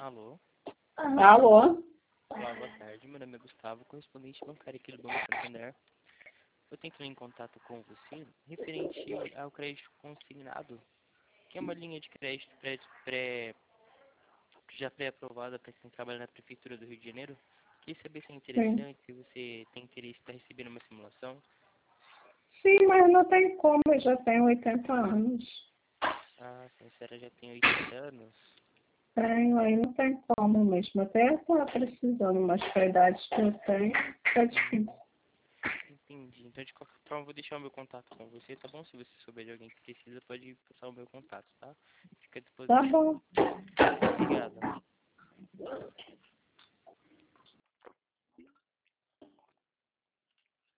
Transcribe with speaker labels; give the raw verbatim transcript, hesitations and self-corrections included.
Speaker 1: Alô?
Speaker 2: Alô?
Speaker 1: Olá, boa tarde. Meu nome é Gustavo, correspondente bancário aqui do Banco Santander. Eu tenho em contato com você referente ao crédito consignado, que é uma linha de crédito pré, pré, já pré-aprovada para quem trabalha na Prefeitura do Rio de Janeiro. Queria saber se é
Speaker 2: Sim.
Speaker 1: interessante, se você tem interesse para receber uma simulação.
Speaker 2: Sim, mas não tem como, eu já tenho oitenta anos.
Speaker 1: Ah, sim, a senhora já tem oitenta anos.
Speaker 2: Tenho, aí não tem como mesmo. Até estou precisando, mas para a idade que eu tenho, tá difícil.
Speaker 1: Entendi. Então, de qualquer forma, eu vou deixar o meu contato com você, tá bom? Se você souber de alguém que precisa, pode passar o meu contato, tá? Fica à
Speaker 2: Tá
Speaker 1: disposição.
Speaker 2: bom.
Speaker 1: Obrigado.